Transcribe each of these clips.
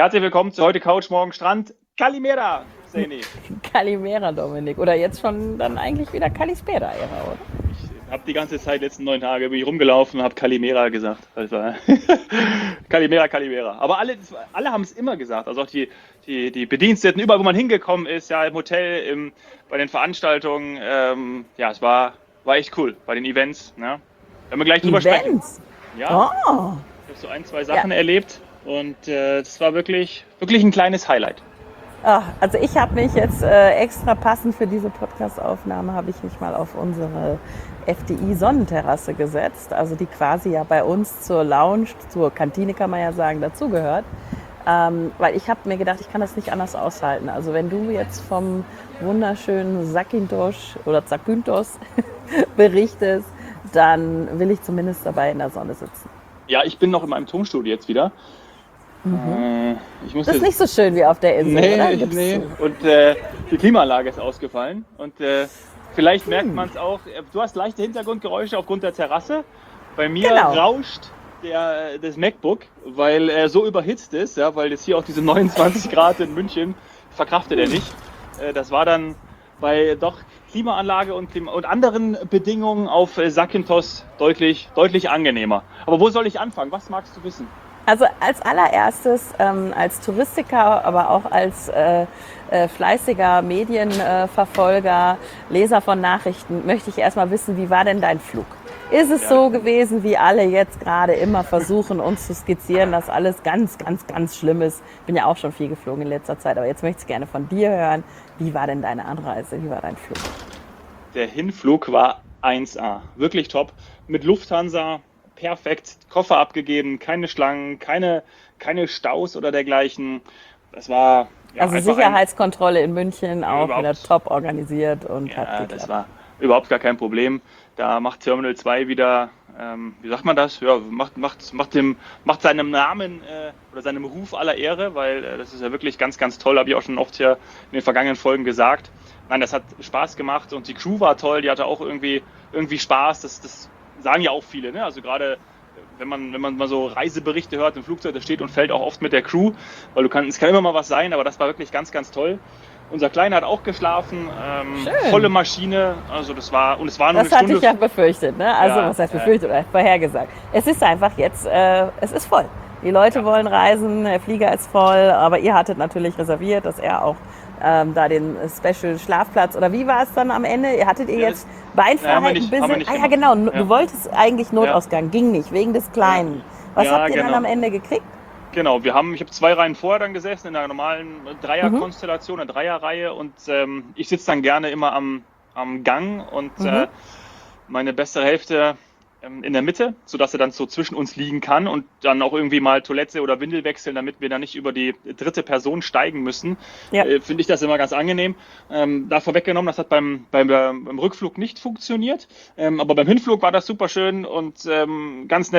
Herzlich willkommen zu heute Couch, morgen Strand. Kalimera, Seni. Kalimera, Dominik. Oder jetzt schon dann eigentlich wieder Kalispera-Ära, oder? Ich habe die ganze Zeit, letzten 9 Tage, bin ich rumgelaufen und habe Kalimera gesagt. Das war Kalimera, Kalimera. Aber alle haben es immer gesagt. Also auch die Bediensteten, überall, wo man hingekommen ist, ja, im Hotel, bei den Veranstaltungen. Ja, es war echt cool bei den Events. Ne? Wenn wir gleich drüber sprechen. Events? Ja, Oh, ich habe so 1, 2 Sachen erlebt und das war wirklich ein kleines Highlight. also ich habe mich jetzt extra passend für diese Podcast-Aufnahme, habe ich mich mal auf unsere FDI-Sonnenterrasse gesetzt, also die quasi ja bei uns zur Lounge, zur Kantine kann man ja sagen, dazugehört. Weil ich habe mir gedacht, ich kann das nicht anders aushalten. Also wenn du jetzt vom wunderschönen Zakynthos oder Zakynthos berichtest, dann will ich zumindest dabei in der Sonne sitzen. Ja, ich bin noch in meinem Tonstudio jetzt wieder. Ich Das ist nicht so schön wie auf der Insel, oder? Nee, Gibst nee. du? Und die Klimaanlage ist ausgefallen. Und vielleicht merkt man es auch. Du hast leichte Hintergrundgeräusche aufgrund der Terrasse. Bei mir Genau. rauscht das MacBook, weil er so überhitzt ist, ja, weil jetzt hier auch diese 29 Grad in München verkraftet er nicht. Das war dann bei doch Klimaanlage und anderen Bedingungen auf Zakynthos deutlich angenehmer. Aber wo soll ich anfangen? Was magst du wissen? Also als allererstes, als Touristiker, aber auch als fleißiger Medienverfolger, Leser von Nachrichten, möchte ich erstmal wissen, wie war denn dein Flug? Ist es so gewesen, wie alle jetzt gerade immer versuchen, uns zu skizzieren, dass alles ganz, ganz, ganz schlimm ist? Ich bin ja auch schon viel geflogen in letzter Zeit, aber jetzt möchte ich es gerne von dir hören. Wie war denn deine Anreise? Wie war dein Flug? Der Hinflug war 1A, wirklich top. Mit Lufthansa, perfekt, Koffer abgegeben, keine Schlangen, keine Staus oder dergleichen. Das war Also einfach Sicherheitskontrolle in München auch überhaupt. wieder top organisiert und hat Ja, geklappt. das war überhaupt gar kein Problem. Da macht Terminal 2 wieder, wie sagt man das? Ja, macht seinem Namen oder seinem Ruf aller Ehre, weil das ist ja wirklich ganz, ganz toll, habe ich auch schon oft hier in den vergangenen Folgen gesagt. Nein, das hat Spaß gemacht und die Crew war toll, die hatte auch irgendwie Spaß. Das sagen ja auch viele, ne? Also gerade wenn man mal so Reiseberichte hört im Flugzeug, das steht und fällt auch oft mit der Crew, weil es kann immer mal was sein, aber das war wirklich ganz, ganz toll. Unser Kleiner hat auch geschlafen, volle Maschine, also es war nur Das eine hatte Stunde. ich ja befürchtet, ne? Also Ja, was heißt befürchtet oder vorhergesagt? Es ist einfach jetzt, es ist voll. Die Leute wollen reisen, der Flieger ist voll, aber ihr hattet natürlich reserviert, dass er auch da den Special Schlafplatz oder wie war es dann am Ende? Hattet ihr Ja, jetzt Beinfreiheit haben wir ein nicht bisschen? Ah ja, gemacht. genau, Ja. du wolltest eigentlich Notausgang, ging nicht, wegen des Kleinen. Was Ja, habt ihr dann genau. am Ende gekriegt? Genau, ich habe 2 Reihen vorher dann gesessen in einer normalen Dreierkonstellation, eine Dreierreihe und ich sitze dann gerne immer am Gang und meine bessere Hälfte in der Mitte, sodass er dann so zwischen uns liegen kann und dann auch irgendwie mal Toilette oder Windel wechseln, damit wir dann nicht über die dritte Person steigen müssen. Ja. Finde ich das immer ganz angenehm. Da vorweggenommen, das hat beim Rückflug nicht funktioniert, aber beim Hinflug war das super schön und ganz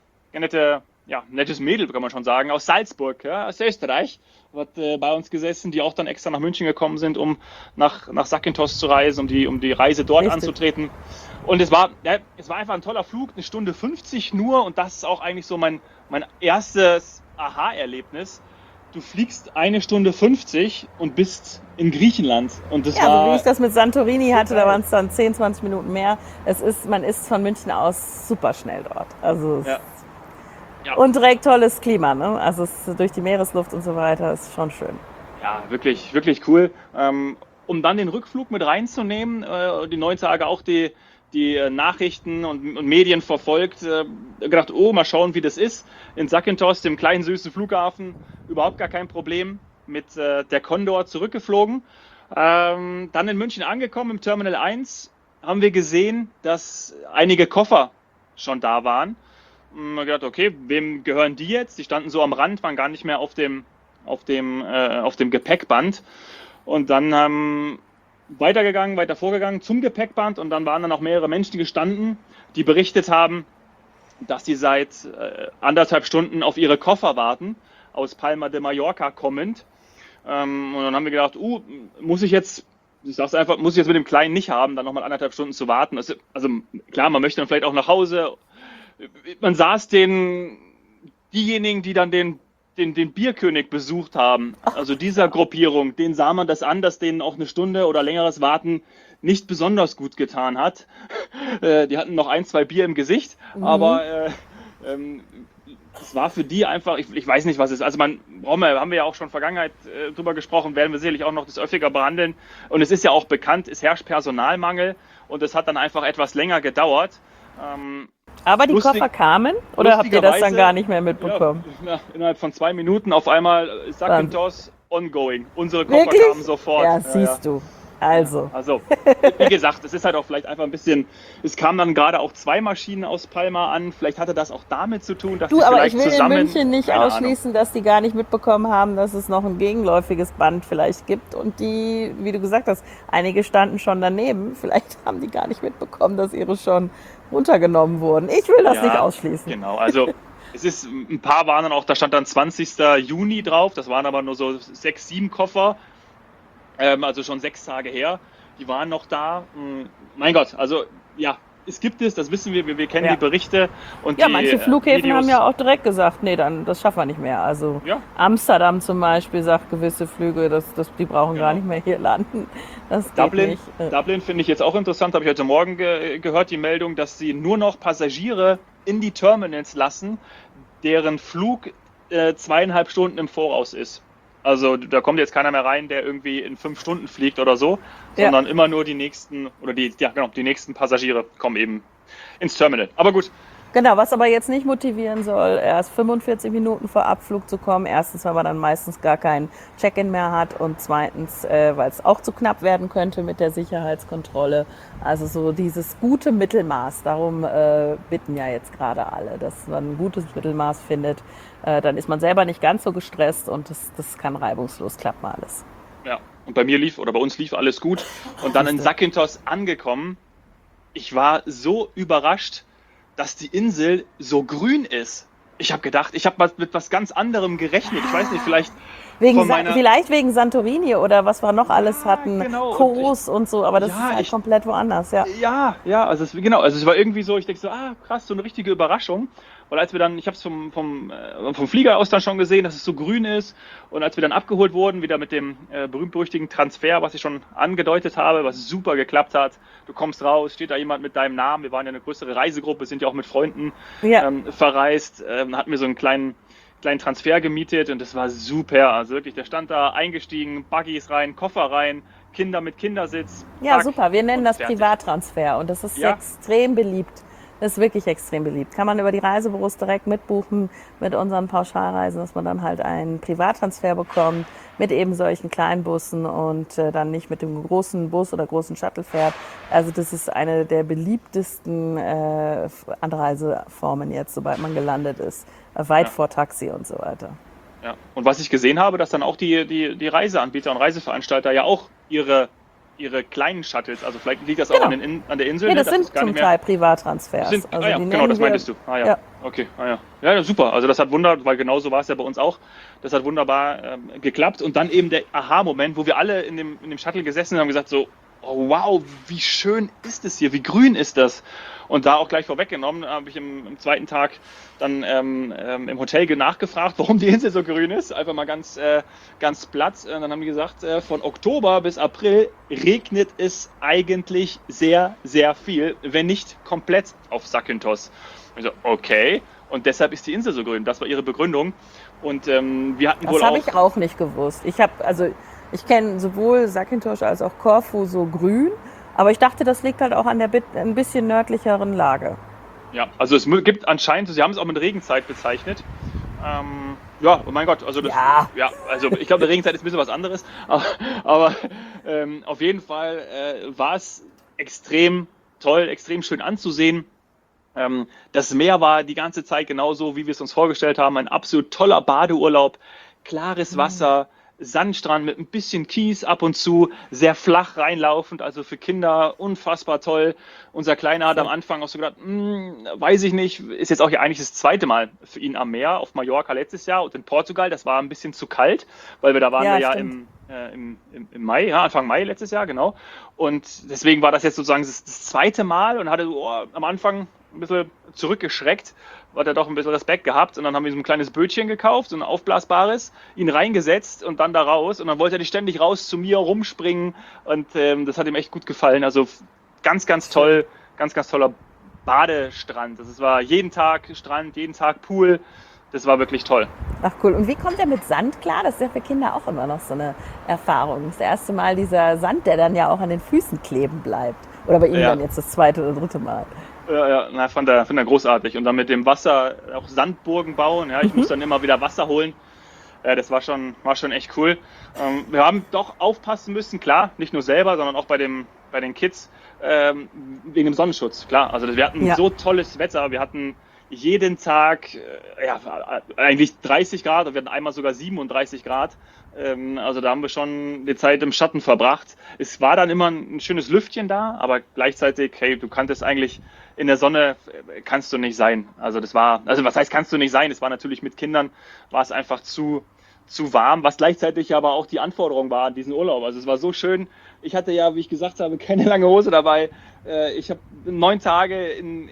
nettes Mädel, kann man schon sagen, aus Salzburg, ja, aus Österreich, hat bei uns gesessen, die auch dann extra nach München gekommen sind, um nach Zakynthos zu reisen, um die Reise dort Richtig. anzutreten. Und es war einfach ein toller Flug, 1:50 nur und das ist auch eigentlich so mein erstes Aha-Erlebnis. Du fliegst 1:50 und bist in Griechenland und das Ja, so wie war ich das mit Santorini hatte, da geil. waren es dann 10, 20 Minuten mehr. Man ist von München aus super schnell dort. Also ja. Ja. und direkt tolles Klima, ne? Also durch die Meeresluft und so weiter ist schon schön. Ja, wirklich, wirklich cool. Um dann den Rückflug mit reinzunehmen, die 9 Tage auch die Nachrichten und Medien verfolgt, gedacht, oh, mal schauen, wie das ist. In Zakynthos, dem kleinen süßen Flughafen, überhaupt gar kein Problem. Mit der Condor zurückgeflogen. Dann in München angekommen, im Terminal 1, haben wir gesehen, dass einige Koffer schon da waren. Wir gedacht, okay, wem gehören die jetzt? Die standen so am Rand, waren gar nicht mehr auf dem Gepäckband. Und dann weiter vorgegangen zum Gepäckband und dann waren da noch mehrere Menschen gestanden, die berichtet haben, dass sie seit 1,5 Stunden auf ihre Koffer warten, aus Palma de Mallorca kommend. Und dann haben wir gedacht, muss ich jetzt mit dem Kleinen nicht haben, dann nochmal 1,5 Stunden zu warten. Also klar, man möchte dann vielleicht auch nach Hause. Man saß diejenigen, die dann den den Bierkönig besucht haben, also dieser Gruppierung, denen sah man das an, dass denen auch eine Stunde oder längeres Warten nicht besonders gut getan hat. Die hatten noch 1, 2 Bier im Gesicht, aber es war für die einfach, ich weiß nicht, was es ist. Also haben wir ja auch schon in der Vergangenheit drüber gesprochen, werden wir sicherlich auch noch das öfter behandeln. Und es ist ja auch bekannt, es herrscht Personalmangel und es hat dann einfach etwas länger gedauert. Aber die Koffer kamen oder habt ihr das dann gar nicht mehr mitbekommen? Ja, innerhalb von 2 Minuten auf einmal Zakynthos ongoing. Unsere Koffer Wirklich? kamen sofort. Ja, siehst du. Also, Wie gesagt, es ist halt auch vielleicht einfach ein bisschen, es kamen dann gerade auch 2 Maschinen aus Palma an, vielleicht hatte das auch damit zu tun, dass die aber vielleicht ich will zusammen, in München nicht ausschließen, dass die gar nicht mitbekommen haben, dass es noch ein gegenläufiges Band vielleicht gibt und die, wie du gesagt hast, einige standen schon daneben, vielleicht haben die gar nicht mitbekommen, dass ihre schon runtergenommen wurden. Ich will das nicht ausschließen. Genau, also es ist, ein paar waren dann auch, da stand dann 20. Juni drauf, das waren aber nur so 6, 7 Koffer, also schon 6 Tage her, die waren noch da. Mein Gott, also ja, es gibt es, das wissen wir kennen die Berichte. Und ja, manche Flughäfen haben ja auch direkt gesagt, nee, dann das schaffen wir nicht mehr. Also Amsterdam zum Beispiel sagt gewisse Flüge, die brauchen gar nicht mehr hier landen. Das Dublin, geht nicht. Dublin finde ich jetzt auch interessant, habe ich heute Morgen gehört, die Meldung, dass sie nur noch Passagiere in die Terminals lassen, deren Flug 2,5 Stunden im Voraus ist. Also da kommt jetzt keiner mehr rein, der irgendwie in 5 Stunden fliegt oder so, sondern immer nur die nächsten, oder die nächsten Passagiere kommen eben ins Terminal. Aber gut. Genau, was aber jetzt nicht motivieren soll, erst 45 Minuten vor Abflug zu kommen. Erstens, weil man dann meistens gar keinen Check-in mehr hat und zweitens, weil es auch zu knapp werden könnte mit der Sicherheitskontrolle. Also so dieses gute Mittelmaß, darum bitten ja jetzt gerade alle, dass man ein gutes Mittelmaß findet. Dann ist man selber nicht ganz so gestresst und das kann reibungslos klappen alles. Ja, und bei uns lief alles gut. Und dann in Zakynthos angekommen, ich war so überrascht, dass die Insel so grün ist. Ich habe gedacht, ich habe mit was ganz anderem gerechnet. Ich weiß nicht, vielleicht wegen Santorini oder was wir noch alles hatten, genau. Kos und so, aber das ist halt komplett woanders, Ja, also es war irgendwie so, ich denke so, krass, so eine richtige Überraschung. Weil als wir dann, ich habe es vom Flieger aus dann schon gesehen, dass es so grün ist. Und als wir dann abgeholt wurden, wieder mit dem berühmt-berüchtigten Transfer, was ich schon angedeutet habe, was super geklappt hat. Du kommst raus, steht da jemand mit deinem Namen. Wir waren ja eine größere Reisegruppe, sind ja auch mit Freunden verreist, hatten wir so einen kleinen Transfer gemietet und das war super. Also wirklich, der stand da eingestiegen, Buggies rein, Koffer rein, Kinder mit Kindersitz. Ja, super. Wir nennen das Privattransfer und das ist extrem beliebt. Das ist wirklich extrem beliebt. Kann man über die Reisebüros direkt mitbuchen mit unseren Pauschalreisen, dass man dann halt einen Privattransfer bekommt mit eben solchen kleinen Bussen und dann nicht mit dem großen Bus oder großen Shuttle fährt. Also das ist eine der beliebtesten Anreiseformen jetzt, sobald man gelandet ist. Weit vor Taxi und so weiter. Ja, und was ich gesehen habe, dass dann auch die Reiseanbieter und Reiseveranstalter ja auch ihre kleinen Shuttles, also vielleicht liegt das auch an der Insel. Ja, das sind zum Teil Privattransfers. Genau, das meintest du. Okay, Ja, super. Also das hat weil genau so war es ja bei uns auch. Das hat wunderbar geklappt. Und dann eben der Aha-Moment, wo wir alle in dem Shuttle gesessen haben und gesagt so, oh wow, wie schön ist es hier, wie grün ist das? Und da auch gleich vorweggenommen, habe ich im zweiten Tag dann im Hotel nachgefragt, warum die Insel so grün ist. Einfach mal ganz platt. Und dann haben die gesagt, von Oktober bis April regnet es eigentlich sehr, sehr viel, wenn nicht komplett auf Zakynthos. Ich so, okay. Und deshalb ist die Insel so grün. Das war ihre Begründung. Und wir hatten das habe ich auch nicht gewusst. Ich kenne sowohl Zakynthos als auch Korfu so grün, aber ich dachte, das liegt halt auch an der ein bisschen nördlicheren Lage. Ja, also es gibt anscheinend, Sie haben es auch mit Regenzeit bezeichnet. Oh mein Gott, also also ich glaube, Regenzeit ist ein bisschen was anderes, aber auf jeden Fall war es extrem toll, extrem schön anzusehen. Das Meer war die ganze Zeit genauso, wie wir es uns vorgestellt haben. Ein absolut toller Badeurlaub, klares Wasser, Sandstrand mit ein bisschen Kies ab und zu, sehr flach reinlaufend, also für Kinder unfassbar toll. Unser Kleiner hat am Anfang auch so gedacht, weiß ich nicht, ist jetzt auch eigentlich das zweite Mal für ihn am Meer, auf Mallorca letztes Jahr und in Portugal, das war ein bisschen zu kalt, weil wir da waren im Mai, Anfang Mai letztes Jahr, genau. Und deswegen war das jetzt sozusagen das zweite Mal und hatte am Anfang ein bisschen zurückgeschreckt, hat er doch ein bisschen Respekt gehabt und dann haben wir so ein kleines Bötchen gekauft, so ein aufblasbares, ihn reingesetzt und dann da raus und dann wollte er nicht ständig raus zu mir rumspringen und das hat ihm echt gut gefallen. Also ganz, ganz toll, ganz, ganz toller Badestrand. Das war jeden Tag Strand, jeden Tag Pool. Das war wirklich toll. Ach cool. Und wie kommt er mit Sand klar? Das ist ja für Kinder auch immer noch so eine Erfahrung. Das erste Mal dieser Sand, der dann ja auch an den Füßen kleben bleibt. Oder bei ihm dann jetzt das zweite oder dritte Mal. Ja, fand er großartig. Und dann mit dem Wasser auch Sandburgen bauen. Ja, ich muss dann immer wieder Wasser holen. Das war schon echt cool. Wir haben doch aufpassen müssen, klar, nicht nur selber, sondern auch bei den Kids, wegen dem Sonnenschutz. Klar, also wir hatten so tolles Wetter. Wir hatten jeden Tag eigentlich 30 Grad und wir hatten einmal sogar 37 Grad. Also da haben wir schon die Zeit im Schatten verbracht. Es war dann immer ein schönes Lüftchen da, aber gleichzeitig, hey, du kanntest eigentlich in der Sonne kannst du nicht sein. Also was heißt kannst du nicht sein? Es war natürlich mit Kindern, war es einfach zu warm, was gleichzeitig aber auch die Anforderung war an diesen Urlaub. Also es war so schön. Ich hatte ja, wie ich gesagt habe, keine lange Hose dabei. Ich habe 9 Tage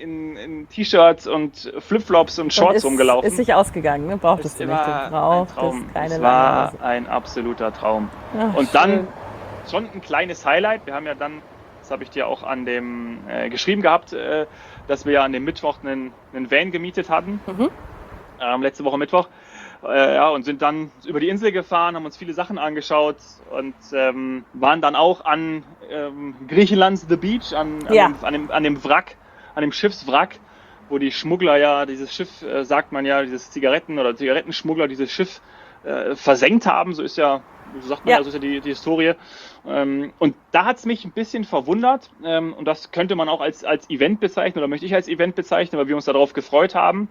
in T-Shirts und Flipflops und Shorts rumgelaufen. Ist nicht ausgegangen, ne? Brauchtest du nicht. Du brauchtest keine lange Hose. Es war ein absoluter Traum. Ach, und dann schon ein kleines Highlight. Wir haben ja dann, das habe ich dir auch an dem geschrieben gehabt, dass wir ja an dem Mittwoch einen Van gemietet hatten. Letzte Woche Mittwoch. Und sind dann über die Insel gefahren, haben uns viele Sachen angeschaut und waren dann auch an Griechenlands The Beach, an dem Wrack, an dem Schiffswrack, wo die Schmuggler ja dieses Schiff, sagt man ja, dieses Zigarettenschmuggler dieses Schiff versenkt haben, so sagt man ja, so ist ja die Historie. Und da hat es mich ein bisschen verwundert und das könnte man auch als Event bezeichnen oder möchte ich als Event bezeichnen, weil wir uns darauf gefreut haben.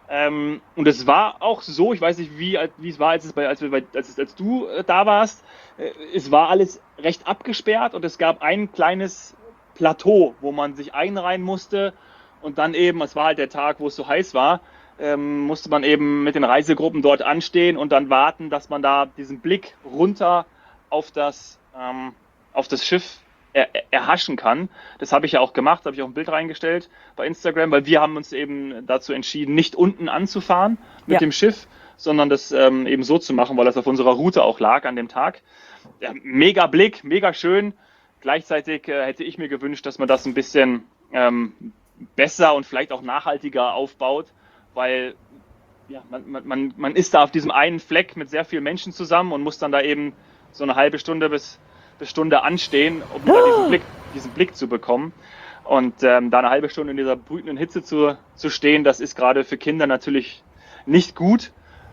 Und es war auch so, ich weiß nicht, wie es war, als du da warst. Es war alles recht abgesperrt und es gab ein kleines Plateau, wo man sich einreihen musste. Und dann eben, es war halt der Tag, wo es so heiß war, musste man eben mit den Reisegruppen dort anstehen und dann warten, dass man da diesen Blick runter auf das Schiff erhaschen kann. Das habe ich ja auch gemacht, habe ich auch ein Bild reingestellt bei Instagram, weil wir haben uns eben dazu entschieden, nicht unten anzufahren mit dem Schiff, sondern das eben so zu machen, weil das auf unserer Route auch lag an dem Tag. Ja, mega Blick, mega schön. Gleichzeitig hätte ich mir gewünscht, dass man das ein bisschen besser und vielleicht auch nachhaltiger aufbaut, weil man ist da auf diesem einen Fleck mit sehr vielen Menschen zusammen und muss dann da eben so eine halbe Stunde bis Stunde anstehen, um da diesen Blick zu bekommen. Und da eine halbe Stunde in dieser brütenden Hitze zu stehen, das ist gerade für Kinder natürlich nicht gut.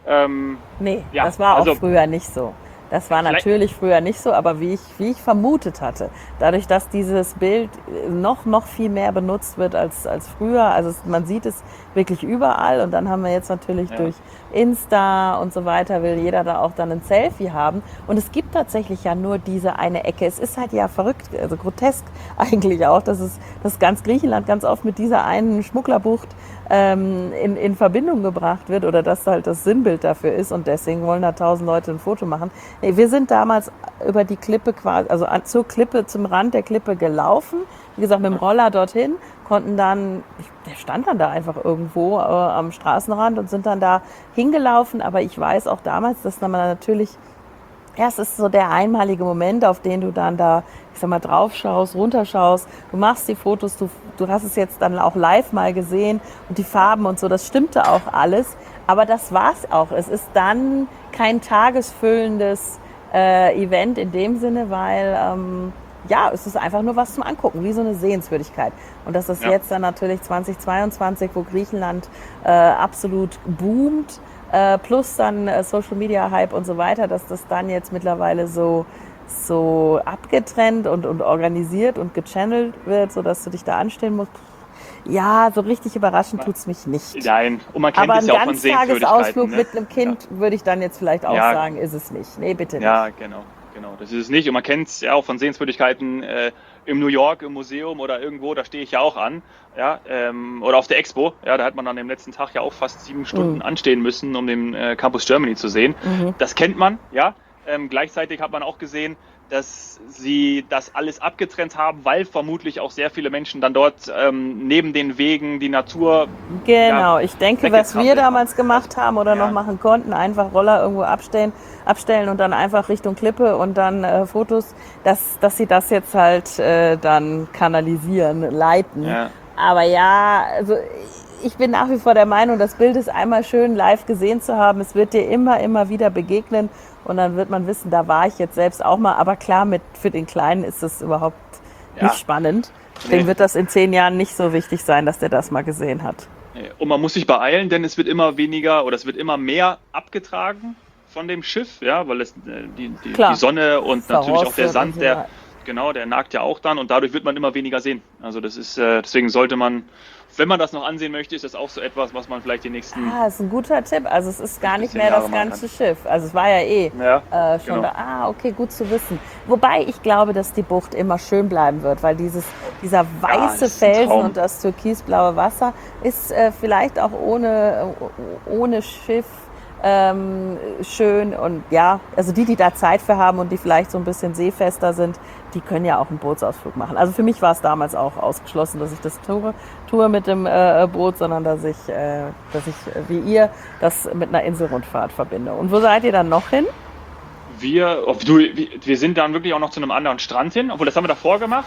Das war auch früher nicht so. Das war natürlich früher nicht so, aber wie ich vermutet hatte, dadurch, dass dieses Bild noch viel mehr benutzt wird als früher, also man sieht es wirklich überall und dann haben wir jetzt natürlich durch Insta und so weiter, will jeder da auch dann ein Selfie haben und es gibt tatsächlich ja nur diese eine Ecke. Es ist halt ja verrückt, also grotesk eigentlich auch, dass ganz Griechenland ganz oft mit dieser einen Schmugglerbucht in Verbindung gebracht wird oder dass halt das Sinnbild dafür ist und deswegen wollen da 1000 Leute ein Foto machen. Nee, wir sind damals über die Klippe quasi, also zum Rand der Klippe gelaufen, wie gesagt mit dem Roller dorthin, konnten dann, der stand dann da einfach irgendwo am Straßenrand und sind dann da hingelaufen, aber ich weiß auch damals, dass man natürlich es ist so der einmalige Moment, auf den du dann da, ich sag mal, drauf schaust, runterschaust. Du machst die Fotos, du hast es jetzt dann auch live mal gesehen und die Farben und so, das stimmte auch alles. Aber das war's auch. Es ist dann kein tagesfüllendes Event in dem Sinne, weil es ist einfach nur was zum Angucken, wie so eine Sehenswürdigkeit. Und dass das jetzt dann natürlich 2022, wo Griechenland absolut boomt, plus dann Social Media Hype und so weiter, dass das dann jetzt mittlerweile so abgetrennt und organisiert und gechannelt wird, sodass du dich da anstellen musst. Ja, so richtig überraschend tut's mich nicht. Nein, und man kennt es ja auch von Sehenswürdigkeiten. Aber ein Ganztagesausflug mit einem Kind würde ich dann jetzt vielleicht auch sagen, ist es nicht. Nee, bitte nicht. Ja, genau, das ist es nicht. Und man kennt es ja auch von Sehenswürdigkeiten im New York, im Museum oder irgendwo, da stehe ich ja auch an. Ja, oder auf der Expo, ja, da hat man dann am letzten Tag ja auch fast 7 Stunden anstehen müssen, um den Campus Germany zu sehen. Das kennt man, ja. Gleichzeitig hat man auch gesehen, dass sie das alles abgetrennt haben, weil vermutlich auch sehr viele Menschen dann dort neben den Wegen die Natur Genau, ich denke, was wir damals gemacht haben oder Ja. noch machen konnten, einfach Roller irgendwo abstellen und dann einfach Richtung Klippe und dann Fotos, dass sie das jetzt halt dann kanalisieren, leiten. Ja. Aber ja, also ich bin nach wie vor der Meinung, das Bild ist einmal schön live gesehen zu haben. Es wird dir immer wieder begegnen und dann wird man wissen, da war ich jetzt selbst auch mal. Aber klar, für den Kleinen ist das überhaupt nicht spannend. Dem wird das in 10 Jahren nicht so wichtig sein, dass der das mal gesehen hat. Und man muss sich beeilen, denn es wird immer weniger oder es wird immer mehr abgetragen von dem Schiff, ja, weil es die Sonne und natürlich auch der Sand, der nagt ja auch dann und dadurch wird man immer weniger sehen. Also das ist, deswegen sollte man, wenn man das noch ansehen möchte, ist das auch so etwas, was man vielleicht die nächsten... Das ist ein guter Tipp. Also es ist gar nicht mehr das ganze Schiff. Also es war ja schon da. Okay, gut zu wissen. Wobei ich glaube, dass die Bucht immer schön bleiben wird, weil dieser weiße Felsen und das türkisblaue Wasser ist vielleicht auch ohne Schiff schön und ja, also die da Zeit für haben und die vielleicht so ein bisschen seefester sind, die können ja auch einen Bootsausflug machen. Also für mich war es damals auch ausgeschlossen, dass ich das tue mit dem Boot, sondern dass ich wie ihr das mit einer Inselrundfahrt verbinde. Und wo seid ihr dann noch hin? Wir sind dann wirklich auch noch zu einem anderen Strand hin, obwohl das haben wir davor gemacht.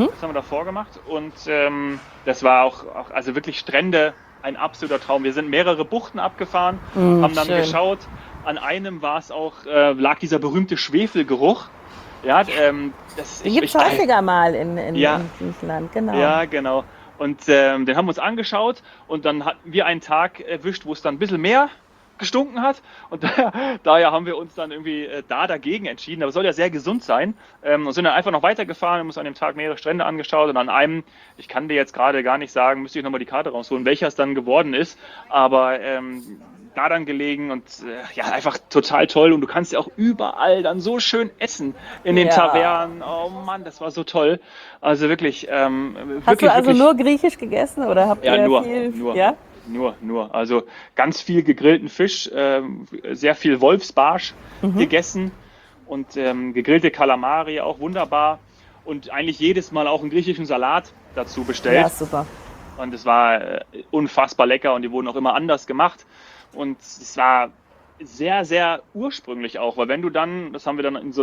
Und das war auch also wirklich Strände, ein absoluter Traum. Wir sind mehrere Buchten abgefahren, haben dann geschaut. An einem war es auch, lag dieser berühmte Schwefelgeruch. Ja, das gibt es häufiger mal in Griechenland, genau. Ja, genau. Und den haben wir uns angeschaut und dann hatten wir einen Tag erwischt, wo es dann ein bisschen mehr gestunken hat und daher haben wir uns dann irgendwie dagegen entschieden, aber es soll ja sehr gesund sein und sind dann einfach noch weitergefahren, haben uns an dem Tag mehrere Strände angeschaut und an einem, ich kann dir jetzt gerade gar nicht sagen, müsste ich nochmal die Karte rausholen, welcher es dann geworden ist, aber da dann gelegen und einfach total toll und du kannst ja auch überall dann so schön essen in den Tavernen, oh Mann, das war so toll, also wirklich. Hast du also nur griechisch gegessen oder habt ihr viel? Ja? Nur. Also ganz viel gegrillten Fisch, sehr viel Wolfsbarsch gegessen und gegrillte Kalamari auch wunderbar und eigentlich jedes Mal auch einen griechischen Salat dazu bestellt. Ja, super. Und es war unfassbar lecker und die wurden auch immer anders gemacht und es war sehr, sehr ursprünglich auch, weil wenn du dann, das haben wir dann in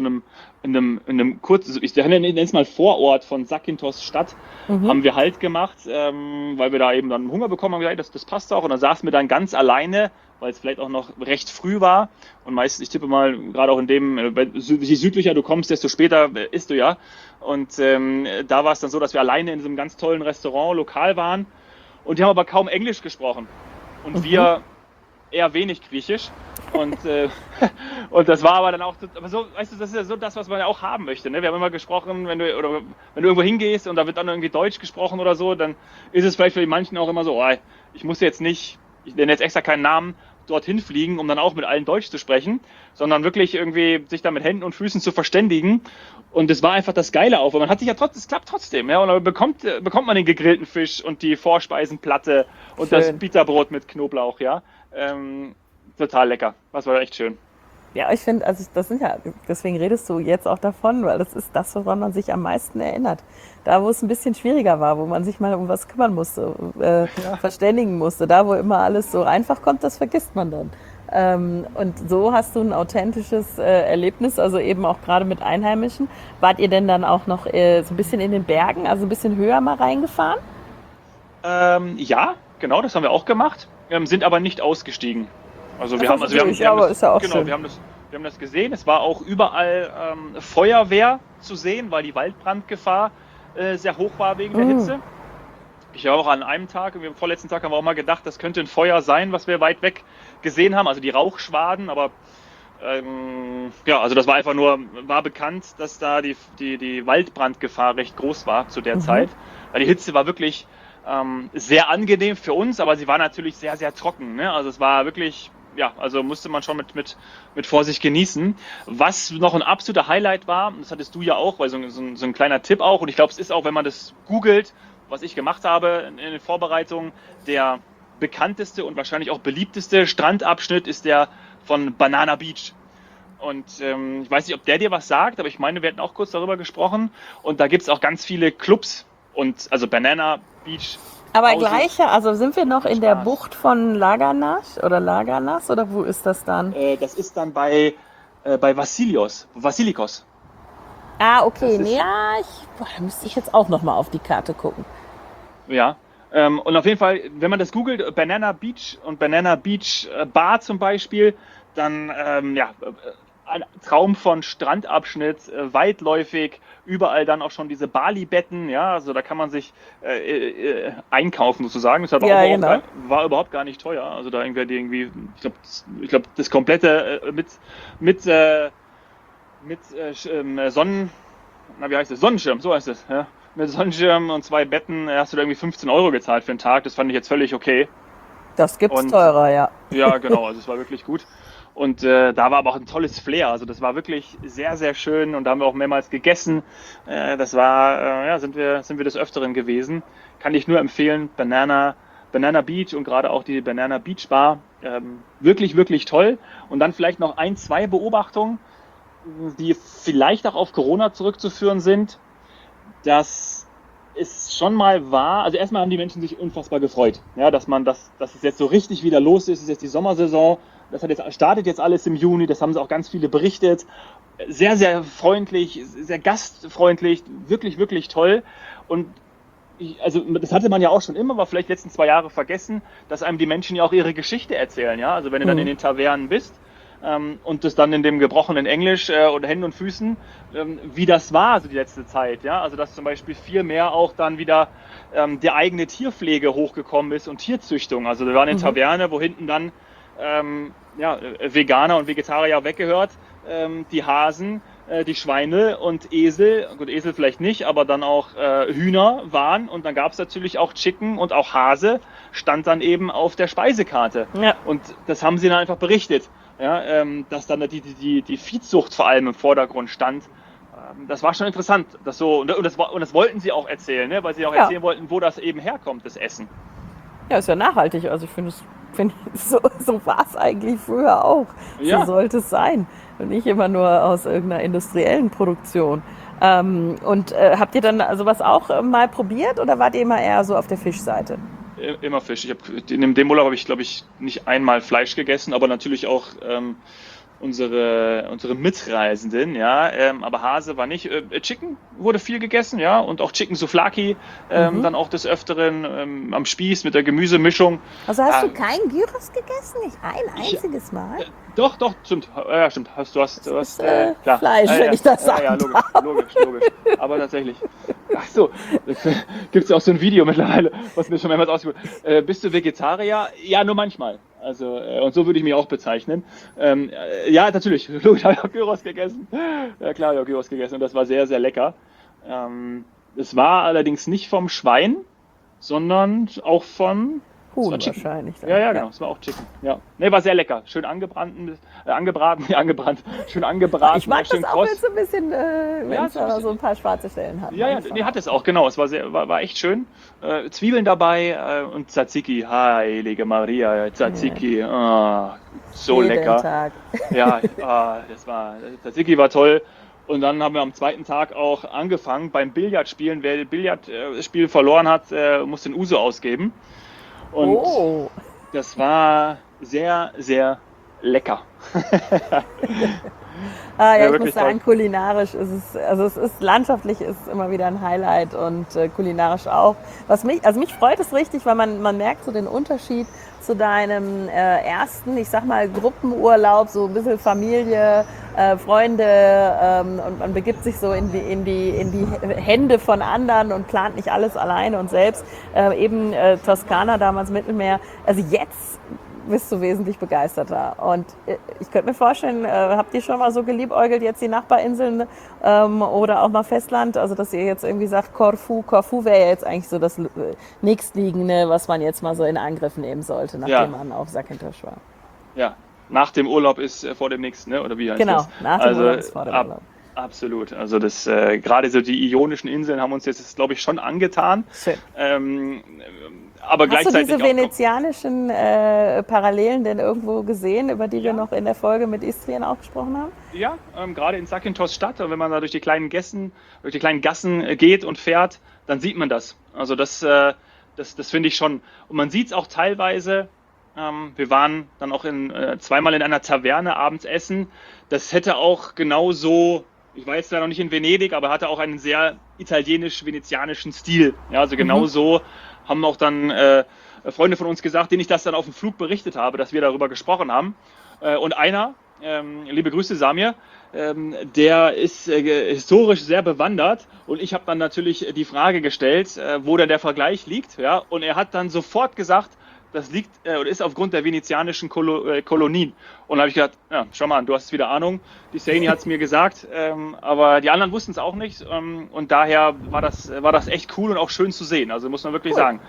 einem kurzen, ich nenne es mal Vorort von Zakynthos Stadt, haben wir Halt gemacht, weil wir da eben dann Hunger bekommen haben, gesagt, das passt auch und dann saßen wir dann ganz alleine, weil es vielleicht auch noch recht früh war und meistens, ich tippe mal, gerade auch in dem, je südlicher du kommst, desto später isst du ja und da war es dann so, dass wir alleine in diesem ganz tollen Restaurant lokal waren und die haben aber kaum Englisch gesprochen und wir eher wenig Griechisch und das war aber dann auch, aber so, weißt du, das ist ja so das, was man ja auch haben möchte, ne? Wir haben immer gesprochen, wenn du irgendwo hingehst und da wird dann irgendwie Deutsch gesprochen oder so, dann ist es vielleicht für die manchen auch immer so, ich muss jetzt nicht, ich nenne jetzt extra keinen Namen, dorthin fliegen, um dann auch mit allen Deutsch zu sprechen, sondern wirklich irgendwie sich da mit Händen und Füßen zu verständigen. Und das war einfach das Geile auch, weil man hat sich ja es klappt trotzdem, ja, und dann bekommt man den gegrillten Fisch und die Vorspeisenplatte und das Bitterbrot mit Knoblauch, ja. Total lecker. Das war echt schön. Ja, ich finde, also das sind ja, deswegen redest du jetzt auch davon, weil das ist das, woran man sich am meisten erinnert. Da, wo es ein bisschen schwieriger war, wo man sich mal um was kümmern musste, verständigen musste, da, wo immer alles so einfach kommt, das vergisst man dann. Und so hast du ein authentisches Erlebnis, also eben auch gerade mit Einheimischen. Wart ihr denn dann auch noch so ein bisschen in den Bergen, also ein bisschen höher mal reingefahren? Ja, genau, das haben wir auch gemacht, sind aber nicht ausgestiegen. Also wir haben das gesehen. Es war auch überall Feuerwehr zu sehen, weil die Waldbrandgefahr sehr hoch war wegen der Hitze. Ich habe auch an einem Tag, am vorletzten Tag haben wir auch mal gedacht, das könnte ein Feuer sein, was wir weit weg gesehen haben, also die Rauchschwaden, aber also das war einfach war bekannt, dass da die Waldbrandgefahr recht groß war zu der Zeit. Weil die Hitze war wirklich sehr angenehm für uns, aber sie war natürlich sehr, sehr trocken. Ne? Also es war wirklich, also musste man schon mit Vorsicht genießen. Was noch ein absoluter Highlight war, das hattest du ja auch, weil so ein kleiner Tipp auch, und ich glaube, es ist auch, wenn man das googelt, was ich gemacht habe in den Vorbereitungen, der bekannteste und wahrscheinlich auch beliebteste Strandabschnitt ist der von Banana Beach. Und ich weiß nicht, ob der dir was sagt, aber ich meine, wir hatten auch kurz darüber gesprochen. Und da gibt es auch ganz viele Clubs und also Banana Beach. Aber Houses. gleiche, also sind wir noch in der Spaß. Bucht von Laganas oder wo ist das dann? Das ist dann bei Vassilikos. Ah, okay, Das ist, nee, ja, da müsste ich jetzt auch noch mal auf die Karte gucken. ja. Und auf jeden Fall, wenn man das googelt, Banana Beach und Banana Beach Bar zum Beispiel, dann ein Traum von Strandabschnitt, weitläufig, überall dann auch schon diese Bali-Betten, ja, also da kann man sich einkaufen sozusagen. Das Ja, genau. war überhaupt gar nicht teuer. Also da irgendwie ich glaube, das komplette mit wie heißt es? Sonnenschirm, so heißt es, ja. Mit Sonnenschirm und 2 Betten hast du da irgendwie 15 Euro gezahlt für den Tag. Das fand ich jetzt völlig okay. Das gibt's Und teurer, ja. ja, genau, also es war wirklich gut. Und da war aber auch ein tolles Flair. Also das war wirklich sehr, sehr schön und da haben wir auch mehrmals gegessen. Das war, sind wir des Öfteren gewesen. Kann ich nur empfehlen, Banana Beach und gerade auch die Banana Beach Bar. Wirklich, wirklich toll. Und dann vielleicht noch 1, 2 Beobachtungen, die vielleicht auch auf Corona zurückzuführen sind, dass es schon mal war, also erstmal haben die Menschen sich unfassbar gefreut, ja, dass es jetzt so richtig wieder los ist, es ist jetzt die Sommersaison, startet jetzt alles im Juni, das haben sie auch ganz viele berichtet, sehr, sehr freundlich, sehr gastfreundlich, wirklich, wirklich toll und also das hatte man ja auch schon immer, war vielleicht die letzten 2 Jahre vergessen, dass einem die Menschen ja auch ihre Geschichte erzählen, ja, also wenn du dann in den Tavernen bist, und das dann in dem gebrochenen Englisch oder Händen und Füßen, wie das war so die letzte Zeit, ja, also dass zum Beispiel viel mehr auch dann wieder die eigene Tierpflege hochgekommen ist und Tierzüchtung, also da war eine Taverne, wo hinten dann Veganer und Vegetarier weggehört, die Hasen, die Schweine und Esel, gut Esel vielleicht nicht, aber dann auch Hühner waren und dann gab es natürlich auch Chicken und auch Hase stand dann eben auf der Speisekarte und das haben sie dann einfach berichtet. Ja, dass dann die Viehzucht vor allem im Vordergrund stand. Das war schon interessant. Das wollten sie auch erzählen, ne? Weil sie auch erzählen wollten, wo das eben herkommt, das Essen. Ja, ist ja nachhaltig. Also ich finde, so war es eigentlich früher auch. Ja. So sollte es sein. Und nicht immer nur aus irgendeiner industriellen Produktion. Habt ihr dann sowas auch mal probiert oder wart ihr immer eher so auf der Fischseite? Immer Fisch. In dem Urlaub habe ich, glaube ich, nicht einmal Fleisch gegessen, aber natürlich auch unsere Mitreisenden, ja. Aber Hase war nicht. Chicken wurde viel gegessen, ja, und auch Chicken Souvlaki, dann auch des Öfteren am Spieß mit der Gemüsemischung. Also hast du kein Gyros gegessen? Nicht ein einziges Mal? Doch, stimmt. Ja, stimmt. Du hast klar. Fleisch, wenn ich das sage. Ja, logisch. Aber tatsächlich. Ach so, gibt es ja auch so ein Video mittlerweile, was mir schon mehrmals ausgeführt. Bist du Vegetarier? Ja, nur manchmal. Also, und so würde ich mich auch bezeichnen. Ja, natürlich. Logisch, habe ich auch Gyros gegessen. Ja, klar, habe ich auch Gyros gegessen und das war sehr, sehr lecker. Es war allerdings nicht vom Schwein, sondern auch von Huhn wahrscheinlich. Dann. Ja, genau, es war auch Chicken. Ja. Nee, war sehr lecker. Schön angebraten. Schön angebraten. Ich mag schön das auch jetzt so ein bisschen, wenn es so ein paar schwarze Stellen hat. Ja, nee, hat es auch, genau. Es war echt schön. Zwiebeln dabei und Tzatziki. Heilige Maria, Tzatziki. So jeden lecker. Tag. Ja, Tzatziki war toll. Und dann haben wir am zweiten Tag auch angefangen beim Billardspielen. Wer das Billardspiel verloren hat, muss den Uso ausgeben. Und das war sehr, sehr lecker. Ich muss sagen, kulinarisch ist es landschaftlich ist immer wieder ein Highlight und kulinarisch auch. Mich freut es richtig, weil man merkt so den Unterschied zu deinem ersten, ich sag mal, Gruppenurlaub, so ein bisschen Familie, Freunde und man begibt sich so in die Hände von anderen und plant nicht alles alleine und selbst. Toskana, damals Mittelmeer. Also jetzt bist du wesentlich begeisterter. Und ich könnte mir vorstellen, habt ihr schon mal so geliebäugelt, jetzt die Nachbarinseln oder auch mal Festland, also dass ihr jetzt irgendwie sagt, Korfu wäre ja jetzt eigentlich so das nächstliegende, was man jetzt mal so in Angriff nehmen sollte, nachdem man auf Zakynthos war. Ja, nach dem Urlaub ist vor dem nächsten, ne? Oder wie heißt das? Genau, nach dem Urlaub ist vor dem Urlaub. Absolut. Also das gerade so die Ionischen Inseln haben uns jetzt, glaube ich, schon angetan. Schön. Aber Hast du gleichzeitig diese auch noch, venezianischen Parallelen denn irgendwo gesehen, über die wir ja, noch in der Folge mit Istrien auch gesprochen haben? ja, gerade in Zakynthos Stadt, und wenn man da durch die kleinen Gassen geht und fährt, dann sieht man das. Also das finde ich schon. Und man sieht es auch teilweise. Wir waren dann auch zweimal in einer Taverne abends essen. Das hätte auch genauso, ich war jetzt da noch nicht in Venedig, aber hatte auch einen sehr italienisch-venezianischen Stil. Ja, also genau so haben auch dann Freunde von uns gesagt, denen ich das dann auf dem Flug berichtet habe, dass wir darüber gesprochen haben. Und einer, liebe Grüße Samir, der ist historisch sehr bewandert, und ich habe dann natürlich die Frage gestellt, wo denn der Vergleich liegt. Ja? Und er hat dann sofort gesagt, das liegt oder ist aufgrund der venezianischen Kolonien. Und da habe ich gedacht, ja, schau mal an, du hast wieder Ahnung. Die Saini hat es mir gesagt, aber die anderen wussten es auch nicht. Und daher war das echt cool und auch schön zu sehen. Also muss man wirklich sagen.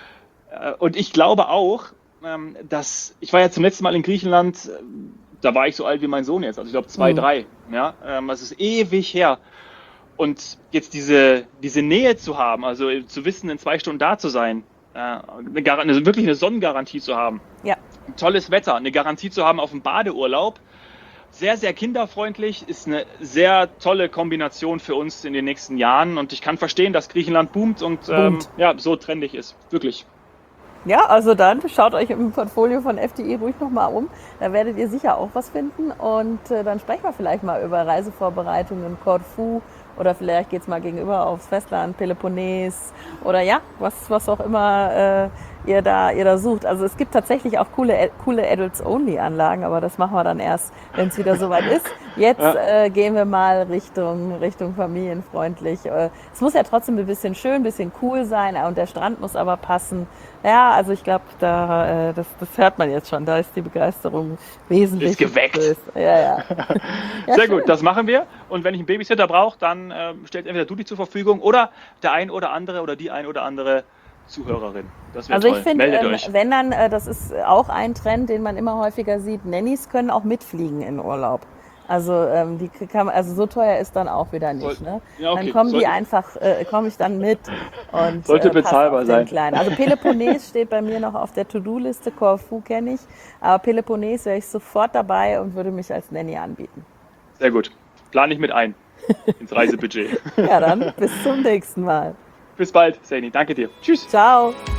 Und ich glaube auch, dass ich war ja zum letzten Mal in Griechenland, da war ich so alt wie mein Sohn jetzt, also ich glaube 2, 3. Ja, das ist ewig her. Und jetzt diese Nähe zu haben, also zu wissen, in 2 Stunden da zu sein, wirklich eine Sonnengarantie zu haben, Ja. tolles Wetter, eine Garantie zu haben auf einen Badeurlaub, sehr, sehr kinderfreundlich, ist eine sehr tolle Kombination für uns in den nächsten Jahren. Und ich kann verstehen, dass Griechenland boomt und ja, so trendig ist. Wirklich. Ja, also dann schaut euch im Portfolio von FDI ruhig nochmal um. Da werdet ihr sicher auch was finden. Und dann sprechen wir vielleicht mal über Reisevorbereitungen in Korfu, oder vielleicht geht's mal gegenüber aufs Festland, Peloponnes, oder ja, was auch immer ihr da sucht. Also es gibt tatsächlich auch coole Adults-Only-Anlagen, aber das machen wir dann erst, wenn es wieder soweit ist. Jetzt gehen wir mal Richtung familienfreundlich. Es muss ja trotzdem ein bisschen schön, ein bisschen cool sein, und der Strand muss aber passen. Ja, also ich glaube, das hört man jetzt schon, da ist die Begeisterung wesentlich. Ist geweckt. Ja, ja. Ja, sehr schön. gut, das machen wir. Und wenn ich einen Babysitter brauche, dann stellt entweder du die zur Verfügung oder der ein oder andere oder die ein oder andere Zuhörerin. Das wäre Also toll. ich finde, Meldet euch. wenn dann, das ist auch ein Trend, den man immer häufiger sieht, Nannies können auch mitfliegen in Urlaub. Also also so teuer ist dann auch wieder nicht. Ne? Ja, okay. Dann kommen die einfach, komme ich dann mit und Sollte passe bezahlbar auf den sein. Kleinen. Also Peloponnes steht bei mir noch auf der To-Do-Liste, Korfu kenne ich, aber Peloponnes wäre ich sofort dabei und würde mich als Nanny anbieten. Sehr gut. Plane ich mit ein ins Reisebudget. Ja, dann bis zum nächsten Mal. Bis bald, Saini. Danke dir. Tschüss. Ciao.